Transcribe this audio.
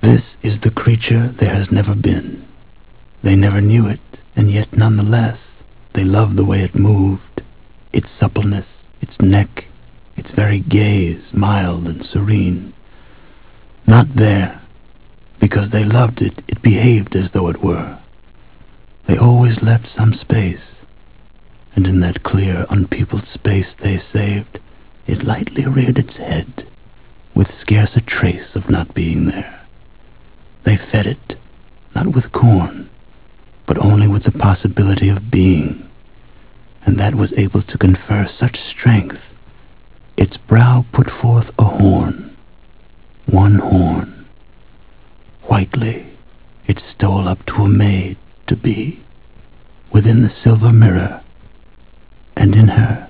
This is the creature there has never been. They never knew it, and yet nonetheless they loved the way it moved, its suppleness, its neck, its very gaze, mild and serene. Not there. Because they loved it, it behaved as though it were. They always left some space, and in that clear, unpeopled space they saved, it lightly reared its head, with scarce a trace of not being there. They fed it, not with corn, but only with the possibility of being, and that was able to confer such strength. Its brow put forth a horn, one horn. Whitely it stole up to a maid to be, within the silver mirror, and in her